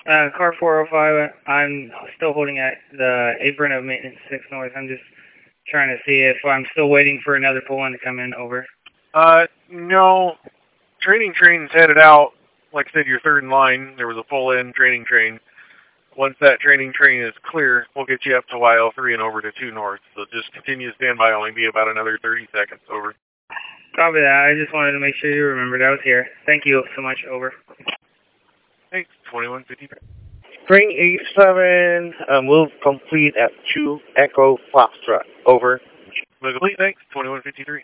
Car 405, I'm still holding at the apron of maintenance 6 North. I'm just trying to see if I'm still waiting for another pull-in to come in. Over. No. Training train's headed out. Like I said, you're third in line. There was a pull-in training train. Once that training train is clear, we'll get you up to YL3 and over to 2 North. So just continue to stand by. Only be about another 30 seconds. Over. Copy that. I just wanted to make sure you remembered I was here. Thank you so much. Over. Thanks. 2153. Train 87, move complete at 2 Echo Foxtrot. Over. Move complete. Thanks. 2153.